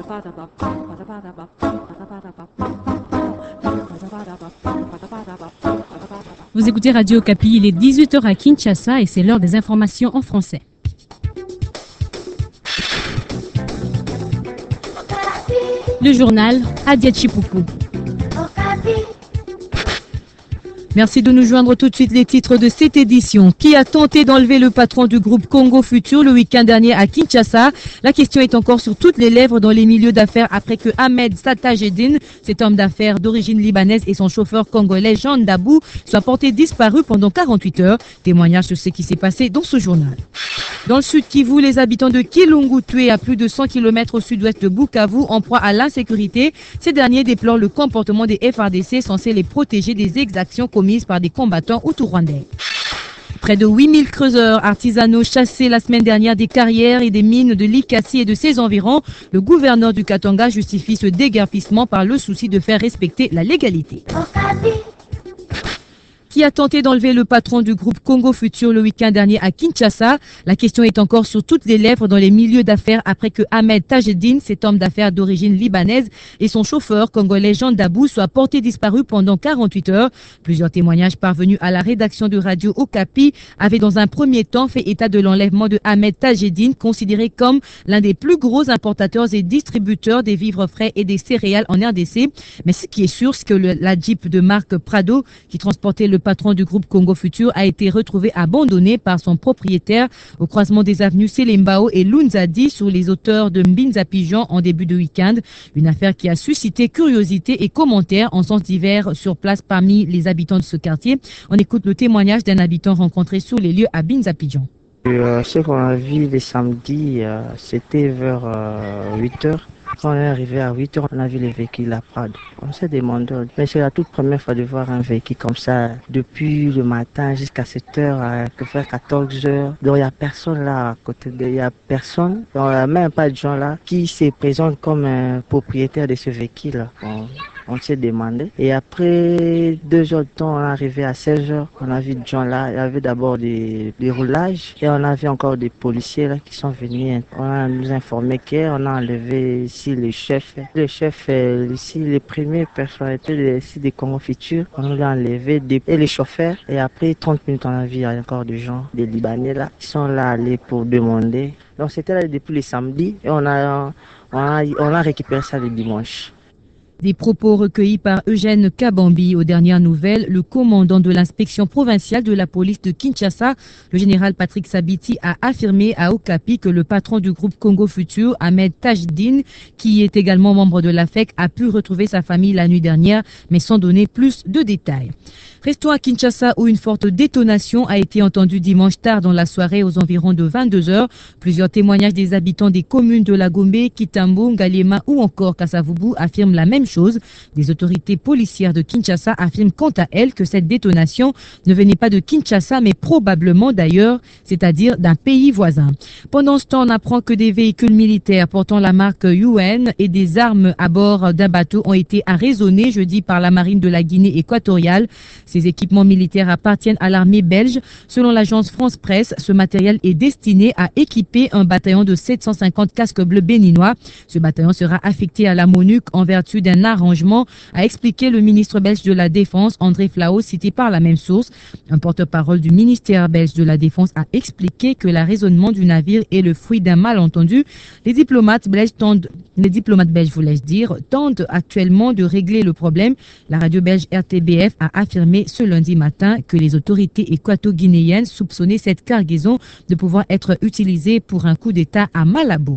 Vous écoutez Radio Okapi, il est 18h à Kinshasa et c'est l'heure des informations en français. Le journal Adia Chipoukou. Merci de nous joindre tout de suite. Les titres de cette édition. Qui a tenté d'enlever le patron du groupe Congo Futur le week-end dernier à Kinshasa? La question est encore sur toutes les lèvres dans les milieux d'affaires après que Ahmed Satajedine, cet homme d'affaires d'origine libanaise, et son chauffeur congolais Jean Dabou soient portés disparus pendant 48 heures. Témoignage sur ce qui s'est passé dans ce journal. Dans le sud Kivu, les habitants de Kilungu, tués à plus de 100 km au sud-ouest de Bukavu, en proie à l'insécurité. Ces derniers déplorent le comportement des FARDC censés les protéger des exactions commises par des combattants hutu-rwandais. Près de 8000 creuseurs artisanaux chassés la semaine dernière des carrières et des mines de Likasi et de ses environs. Le gouverneur du Katanga justifie ce déguerpissement par le souci de faire respecter la légalité. Qui a tenté d'enlever le patron du groupe Congo Futur le week-end dernier à Kinshasa? La question est encore sur toutes les lèvres dans les milieux d'affaires après que Ahmed Tajedine, cet homme d'affaires d'origine libanaise, et son chauffeur congolais Jean Dabou soient portés disparus pendant 48 heures. Plusieurs témoignages parvenus à la rédaction de Radio Okapi avaient dans un premier temps fait état de l'enlèvement de Ahmed Tajedine, considéré comme l'un des plus gros importateurs et distributeurs des vivres frais et des céréales en RDC. Mais ce qui est sûr, c'est que la Jeep de marque Prado, qui transportait le patron du groupe Congo Futur, a été retrouvé abandonné par son propriétaire au croisement des avenues Selembao et Lunzadi sur les hauteurs de Mbinza Pigeon en début de week-end. Une affaire qui a suscité curiosité et commentaires en sens divers sur place parmi les habitants de ce quartier. On écoute le témoignage d'un habitant rencontré sur les lieux à Mbinza Pigeon. Ce qu'on a vu les samedis, c'était vers 8 heures. Quand on est arrivé à 8 heures, on a vu les véhicules à Prado. On s'est demandé, mais c'est la toute première fois de voir un véhicule comme ça, depuis le matin jusqu'à 7 heures, vers 14 heures. Donc il n'y a personne là à côté il n'y a personne, donc, il n'y a même pas de gens là qui se présentent comme un propriétaire de ce véhicule. On s'est demandé. Et après 2 heures de temps, on est arrivé à 16 heures. On a vu des gens là. Il y avait d'abord des roulages. Et on avait encore des policiers là qui sont venus. On a nous informé qu'on a enlevé ici le chef. Le chef, ici, les premières personnalités ici des Congo Futur. On l'a enlevé. Et les chauffeurs. Et après 30 minutes, on a vu encore des gens, des Libanais là, qui sont là allés pour demander. Donc c'était là depuis le samedi. Et on a récupéré ça le dimanche. Des propos recueillis par Eugène Kabambi. Aux dernières nouvelles, le commandant de l'inspection provinciale de la police de Kinshasa, le général Patrick Sabiti, a affirmé à Okapi que le patron du groupe Congo Futur, Ahmed Tajedine, qui est également membre de l'AFEC, a pu retrouver sa famille la nuit dernière, mais sans donner plus de détails. Restons à Kinshasa où une forte détonation a été entendue dimanche tard dans la soirée aux environs de 22 heures. Plusieurs témoignages des habitants des communes de la Gombe, Kitambo, Ngaliema ou encore Kasavubu affirment la même chose. Des autorités policières de Kinshasa affirment quant à elles que cette détonation ne venait pas de Kinshasa mais probablement d'ailleurs, c'est-à-dire d'un pays voisin. Pendant ce temps, on apprend que des véhicules militaires portant la marque UN et des armes à bord d'un bateau ont été arraisonnés jeudi par la marine de la Guinée équatoriale. Ces équipements militaires appartiennent à l'armée belge. Selon l'agence France Presse, ce matériel est destiné à équiper un bataillon de 750 casques bleus béninois. Ce bataillon sera affecté à la MONUC en vertu d'un arrangement, a expliqué le ministre belge de la Défense, André Flao, cité par la même source. Un porte-parole du ministère belge de la Défense a expliqué que l'arraisonnement du navire est le fruit d'un malentendu. Les diplomates belges, voulais-je dire, tentent actuellement de régler le problème. La radio belge RTBF a affirmé ce lundi matin que les autorités équato-guinéennes soupçonnaient cette cargaison de pouvoir être utilisée pour un coup d'État à Malabo.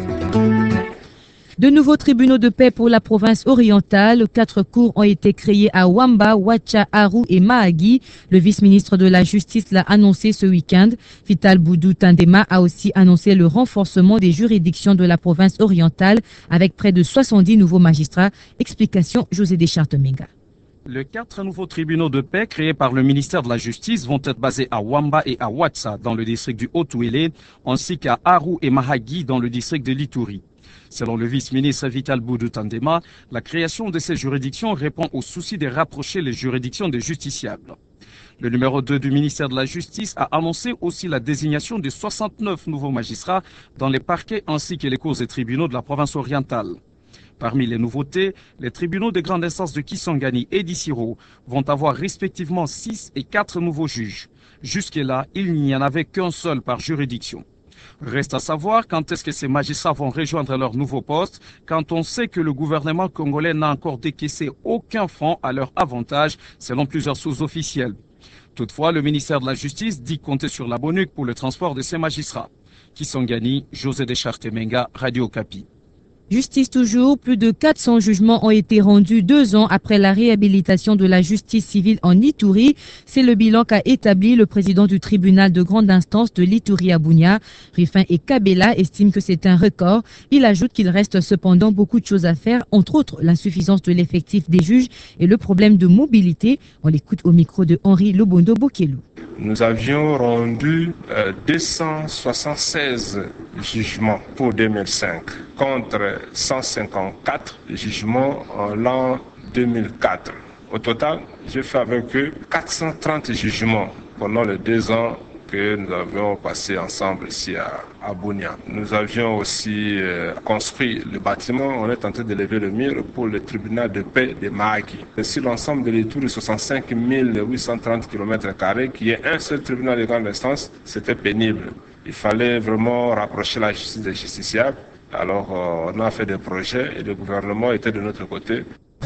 De nouveaux tribunaux de paix pour la province orientale. 4 cours ont été créés à Wamba, Wacha, Aru et Mahagi. Le vice-ministre de la Justice l'a annoncé ce week-end. Vital Boudou Tandema a aussi annoncé le renforcement des juridictions de la province orientale avec près de 70 nouveaux magistrats. Explication José Deschartes-Menga. Les 4 nouveaux tribunaux de paix créés par le ministère de la Justice vont être basés à Wamba et à Watsa dans le district du Haut-Ouélé, ainsi qu'à Aru et Mahagi dans le district de Lituri. Selon le vice-ministre Vital Boudou Tandema, la création de ces juridictions répond au souci de rapprocher les juridictions des justiciables. Le numéro 2 du ministère de la Justice a annoncé aussi la désignation de 69 nouveaux magistrats dans les parquets ainsi que les cours et tribunaux de la province orientale. Parmi les nouveautés, les tribunaux de grande instance de Kisangani et d'Issiro vont avoir respectivement 6 et 4 nouveaux juges. Jusque-là, il n'y en avait qu'un seul par juridiction. Reste à savoir quand est-ce que ces magistrats vont rejoindre leur nouveau poste, quand on sait que le gouvernement congolais n'a encore décaissé aucun franc à leur avantage, selon plusieurs sources officielles. Toutefois, le ministère de la Justice dit compter sur la Bonuc pour le transport de ces magistrats. Kisangani, José Deschartes-Menga, Radio Okapi. Justice toujours, plus de 400 jugements ont été rendus 2 ans après la réhabilitation de la justice civile en Ituri. C'est le bilan qu'a établi le président du tribunal de grande instance de l'Ituri à Bunia. Rufin et Kabela estiment que c'est un record. Il ajoute qu'il reste cependant beaucoup de choses à faire, entre autres l'insuffisance de l'effectif des juges et le problème de mobilité. On l'écoute au micro de Henri Lobondo Bokelu. Nous avions rendu 276 jugements pour 2005 contre 154 jugements en l'an 2004. Au total, j'ai fait avec eux 430 jugements pendant les 2 ans que nous avions passé ensemble ici à Bunia. Nous avions aussi construit le bâtiment. On est en train de lever le mur pour le tribunal de paix de Mahagi. Sur l'ensemble de l'étour de 65 830 km², qui est un seul tribunal de grande instance, c'était pénible. Il fallait vraiment rapprocher la justice des justiciables. Alors on a fait des projets et le gouvernement était de notre côté.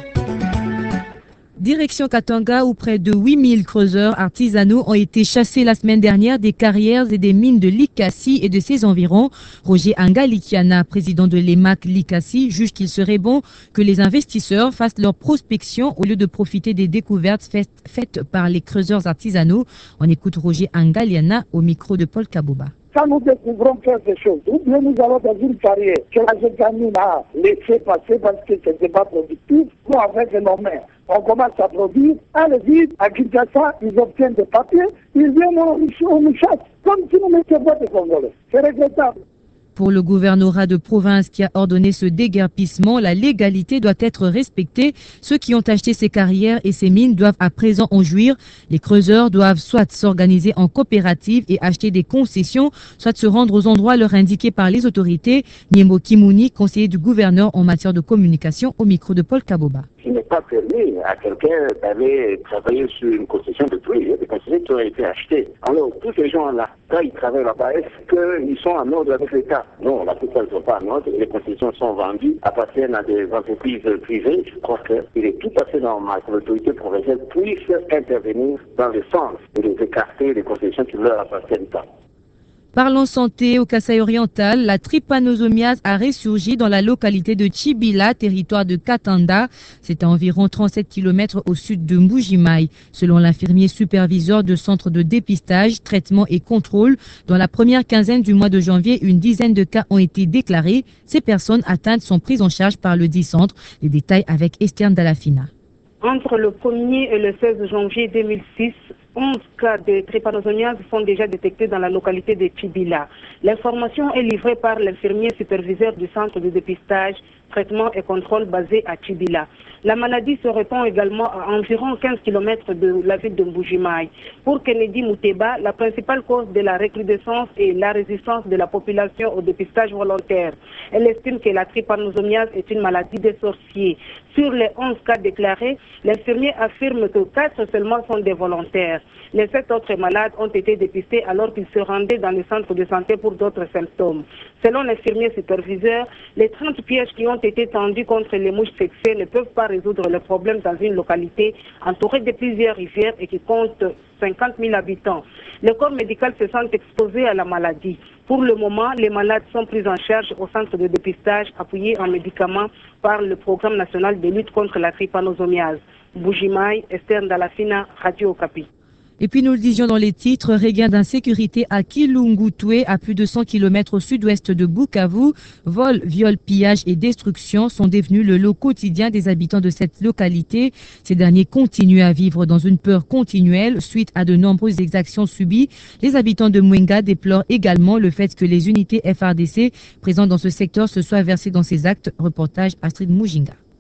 Direction Katanga, où près de 8000 creuseurs artisanaux ont été chassés la semaine dernière des carrières et des mines de Likasi et de ses environs. Roger Angalikiana, président de l'EMAC Likasi, juge qu'il serait bon que les investisseurs fassent leur prospection au lieu de profiter des découvertes faites par les creuseurs artisanaux. On écoute Roger Angaliana au micro de Paul Kaboba. Quand nous découvrons quelque chose, ou bien nous allons dans une carrière que la Gécamine a laissé passer parce que ce n'était pas productif, nous avec nos mains, on commence à produire, allez-y, à Kinshasa, ils obtiennent des papiers, ils viennent on nous chasse, comme si nous n'étions pas des Congolais. C'est regrettable. Pour le gouvernorat de province qui a ordonné ce déguerpissement, la légalité doit être respectée. Ceux qui ont acheté ces carrières et ces mines doivent à présent en jouir. Les creuseurs doivent soit s'organiser en coopérative et acheter des concessions, soit se rendre aux endroits leur indiqués par les autorités. Niembo Kimouni, conseiller du gouverneur en matière de communication, au micro de Paul Kaboba. Il n'est pas permis à quelqu'un d'aller travailler sur une concession de prix. Il y a des concessions qui ont été achetées. Alors, tous ces gens-là, quand ils travaillent là-bas, est-ce qu'ils sont en ordre avec l'État? Non, la plupart ne sont pas en ordre. Les concessions sont vendues, appartiennent à des entreprises privées. Je crois qu'il est tout à fait normal que l'autorité provinciale puisse intervenir dans le sens de les écarter des concessions qui ne leur appartiennent pas. Parlons santé, au Kasaï oriental, la trypanosomiase a ressurgi dans la localité de Chibila, territoire de Katanda. C'est à environ 37 km au sud de Mbujimaï. Selon l'infirmier superviseur de centre de dépistage, traitement et contrôle, dans la première quinzaine du mois de janvier, une dizaine de cas ont été déclarés. Ces personnes atteintes sont prises en charge par le dit centre. Les détails avec Esther Dalafina. Entre le 1er et le 16 janvier 2006, 11 cas de trypanosomiase sont déjà détectés dans la localité de Chibila. L'information est livrée par l'infirmier superviseur du centre de dépistage, traitement et contrôle basé à Chibila. La maladie se répand également à environ 15 km de la ville de Mbujimaï. Pour Kennedy Mouteba, la principale cause de la recrudescence est la résistance de la population au dépistage volontaire. Elle estime que la trypanosomiase est une maladie des sorciers. Sur les 11 cas déclarés, l'infirmier affirme que 4 seulement sont des volontaires. Les 7 autres malades ont été dépistés alors qu'ils se rendaient dans le centre de santé pour d'autres symptômes. Selon l'infirmier superviseur, les 30 pièges qui ont été tendus contre les mouches sexuelles ne peuvent pas résoudre le problème dans une localité entourée de plusieurs rivières et qui compte 50 000 habitants. Le corps médical se sent exposé à la maladie. Pour le moment, les malades sont pris en charge au centre de dépistage appuyé en médicaments par le programme national de lutte contre la trypanosomiase. Mbujimaï, Esther Dalafina, Radio Okapi. Et puis nous le disions dans les titres, regain d'insécurité à Kilungutwe, à plus de 100 km au sud-ouest de Bukavu. Vols, viols, pillages et destructions sont devenus le lot quotidien des habitants de cette localité. Ces derniers continuent à vivre dans une peur continuelle suite à de nombreuses exactions subies. Les habitants de Mwenga déplorent également le fait que les unités FARDC présentes dans ce secteur se soient versées dans ces actes. Reportage Astrid Mujinga.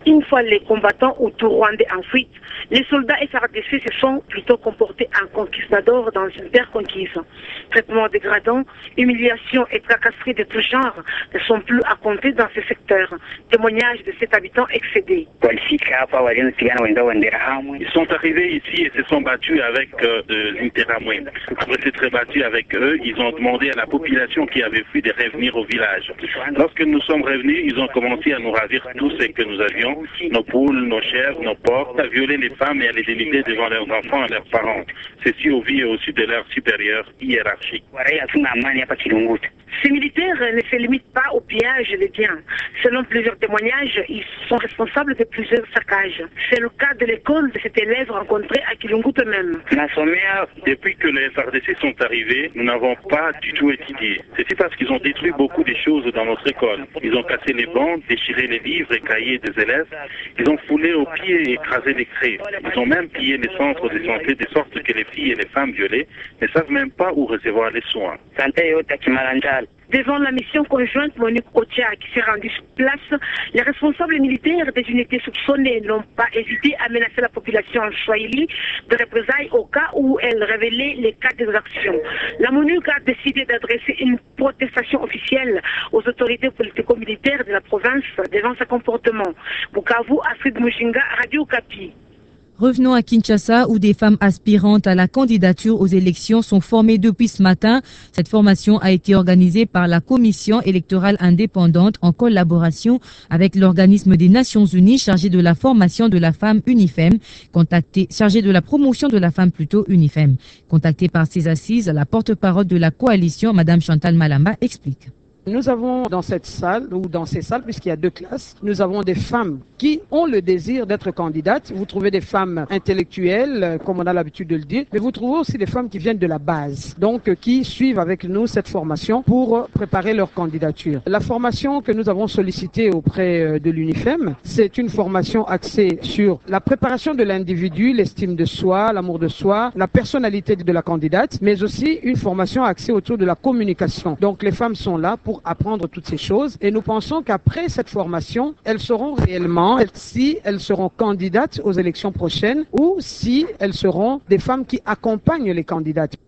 Une fois les combattants autour-rwandais en fuite, les soldats FARDC se sont plutôt comportés en conquistadors dans une terre conquise. Traitement dégradant, humiliation et tracasseries de tout genre ne sont plus à compter dans ce secteur. Témoignage de cet habitant excédé. Ils sont arrivés ici et se sont battus avec l'Interamwe. Après s'être battus avec eux, ils ont demandé à la population qui avait fui de revenir au village. Lorsque nous sommes revenus, ils ont commencé à nous ravir tout ce que nous avions, nos poules, nos chèvres, nos porcs, à violer les femmes et à les dénigrer devant leurs enfants et leurs parents. Ceci au vu et au-dessus de leurs supérieurs hiérarchiques. Ces militaires ne se limitent pas au pillage des biens. Selon plusieurs témoignages, ils sont responsables de plusieurs saccages. C'est le cas de l'école de cet élève rencontré à Kilungutu même. Depuis que les FARDC sont arrivés, nous n'avons pas du tout étudié. C'est parce qu'ils ont détruit beaucoup de choses dans notre école. Ils ont cassé les bancs, déchiré les livres et cahiers des élèves. Ils ont foulé aux pieds et écrasé les craies. Ils ont même pillé les centres de santé de sorte que les filles et les femmes violées ne savent même pas où recevoir les soins. Devant la mission conjointe Monique Ocha qui s'est rendue sur place, les responsables militaires des unités soupçonnées n'ont pas hésité à menacer la population en Swahili de représailles au cas où elle révélait les cas d'exaction. La MONUC a décidé d'adresser une protestation officielle aux autorités politico-militaires de la province devant ce comportement. Bukavu, Astrid Mujinga, Radio Okapi. Revenons à Kinshasa où des femmes aspirantes à la candidature aux élections sont formées depuis ce matin. Cette formation a été organisée par la Commission électorale indépendante en collaboration avec l'organisme des Nations Unies chargé de la formation de la femme UNIFEM, chargé de la promotion de la femme plutôt UNIFEM. Contactée par ces assises, la porte-parole de la coalition, Madame Chantal Malamba, explique. Nous avons dans cette salle, ou dans ces salles, puisqu'il y a deux classes, nous avons des femmes qui ont le désir d'être candidates. Vous trouvez des femmes intellectuelles, comme on a l'habitude de le dire, mais vous trouvez aussi des femmes qui viennent de la base, donc qui suivent avec nous cette formation pour préparer leur candidature. La formation que nous avons sollicitée auprès de l'UNIFEM, c'est une formation axée sur la préparation de l'individu, l'estime de soi, l'amour de soi, la personnalité de la candidate, mais aussi une formation axée autour de la communication. Donc les femmes sont là pour apprendre toutes ces choses et nous pensons qu'après cette formation, elles sauront réellement si elles seront candidates aux élections prochaines ou si elles seront des femmes qui accompagnent les candidates.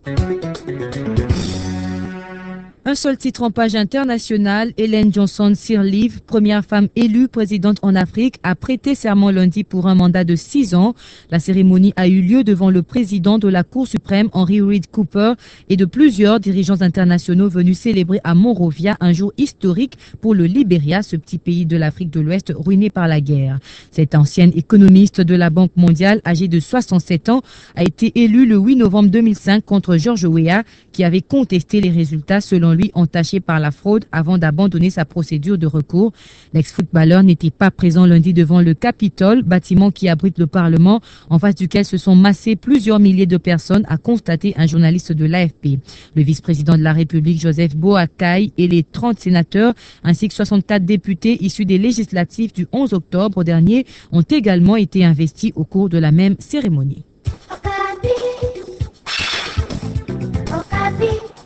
Un seul titre en page internationale, Ellen Johnson Sirleaf, première femme élue présidente en Afrique, a prêté serment lundi pour un mandat de 6 ans. La cérémonie a eu lieu devant le président de la Cour suprême, Henry Reid Cooper, et de plusieurs dirigeants internationaux venus célébrer à Monrovia un jour historique pour le Libéria, ce petit pays de l'Afrique de l'Ouest ruiné par la guerre. Cette ancienne économiste de la Banque mondiale, âgée de 67 ans, a été élue le 8 novembre 2005 contre George Weah, qui avait contesté les résultats selon lui entaché par la fraude avant d'abandonner sa procédure de recours. L'ex-footballeur n'était pas présent lundi devant le Capitole, bâtiment qui abrite le Parlement, en face duquel se sont massés plusieurs milliers de personnes, a constaté un journaliste de l'AFP. Le vice-président de la République, Joseph Boakai, et les 30 sénateurs, ainsi que 64 députés issus des législatives du 11 octobre dernier, ont également été investis au cours de la même cérémonie. Okapi.